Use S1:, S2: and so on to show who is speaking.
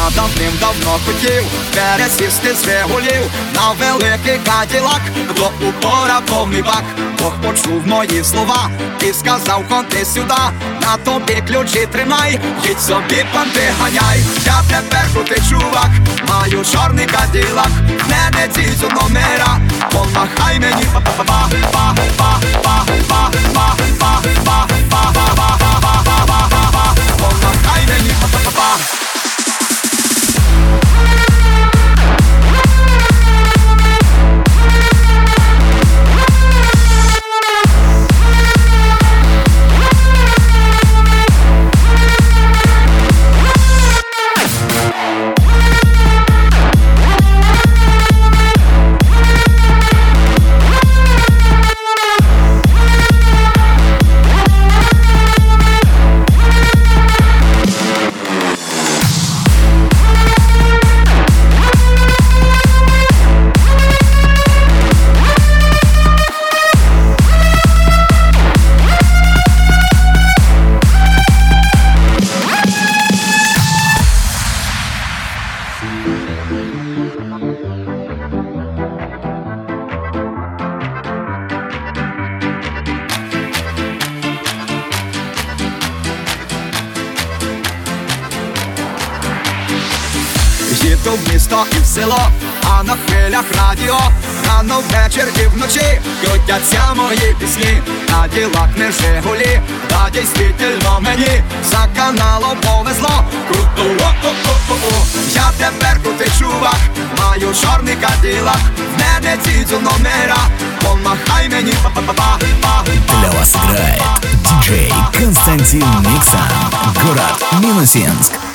S1: Я давним-давно хотів пересісти з Жигулів на великий каділак, до упора повний бак. Бог почув мої слова і сказав: ходи сюди, на тобі ключі тримай, їдь собі, панти ганяй. Я тепер крутий чувак, маю чорний каділак, не дідзю номера, помахай мені, помахай мені, їду в місто і в село, а на хвилях радіо рано ввечір і вночі крутяться мої пісні. Каділак не Жигулі, та дійсно мені за каналом повезло. Круто, о-о-о-о-о. Я тепер крутий чувак, маю чорний каділак, в мене дідзю номера, помахай мені, па-па-па-па.
S2: Для вас играет диджей Константин Миксан, город Минусинск.